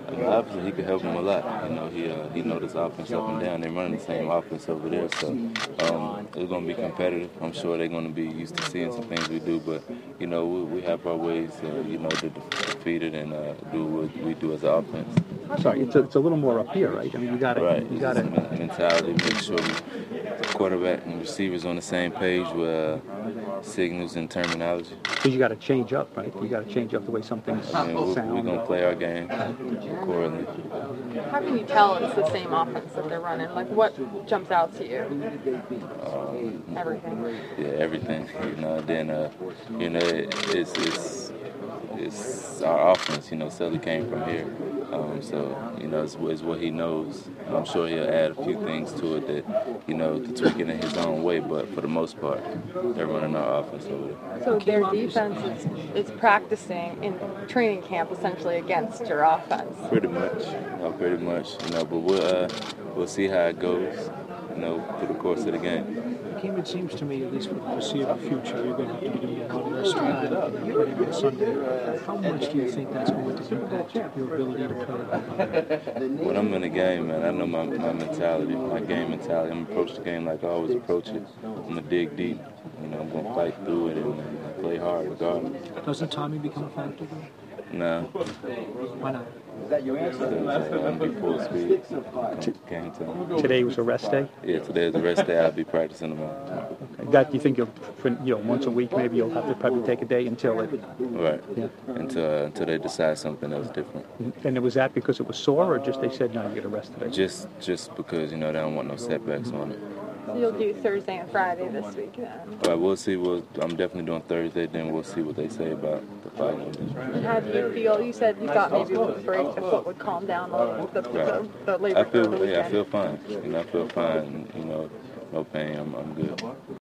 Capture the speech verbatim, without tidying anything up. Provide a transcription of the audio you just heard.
I mean, obviously, he could help him a lot. You know, he uh, he knows this offense up and down. They run the same offense over there, so um, it's going to be competitive. I'm sure they're going to be used to seeing some things we do, but you know, we, we have our ways, uh, you know, to defeat it and uh, do what we do as an offense. Sorry, it's a, it's a little more up here, right? I mean, you got it. Right. You got it. Mentality, make sure we, the quarterback and receivers on the same page with uh, signals and terminology. Because you got to change up, right? You got to change up the way some things I mean, we're, sound. we're going to play our game accordingly. How can you tell it's the same offense that they're running? Like, what jumps out to you? Um, Everything. Yeah, everything. You know, then uh, you know, it, it's it's it's our offense. You know, Sully came from here, um, so you know, it's, it's what he knows. I'm sure he'll add a few things to it that you know to tweak it in his own way. But for the most part, they're running our offense over there. So their defense is, is practicing in training camp essentially against your offense. Pretty much, you know, pretty much. You know, but we'll uh, we'll see how it goes. You know, through the course of the game. Kim, it seems to me, at least for the foreseeable future, you're going to have to be doing a lot of rest training on Sunday. How much do you think that's going to impact your ability to play? When I'm in the game, man, I know my, my mentality, my game mentality. I'm approach the game like I always approach it. I'm gonna dig deep. You know, I'm gonna fight through it and, and play hard regardless. Doesn't timing become a factor though? No. Why not? I'm be full speed. Game time. Today was a rest day? Yeah, today is a rest day. I'll be practicing tomorrow. Okay. That you think you'll, you know, once a week maybe you'll have to probably take a day until it. Right. Yeah. Until uh, until they decide something else different. And it was that because it was sore, or just they said no, you get a rest today? Just just because you know they don't want no setbacks on it. So you'll do Thursday and Friday this week then. All right, we'll see. What I'm definitely doing Thursday. Then we'll see what they say about the following day. And how do you feel? You said you thought maybe with the break the foot would calm down a little. The, the, the labor I feel for the yeah, I weekend. feel fine. You know, I feel fine. You know, no pain. I'm I'm good.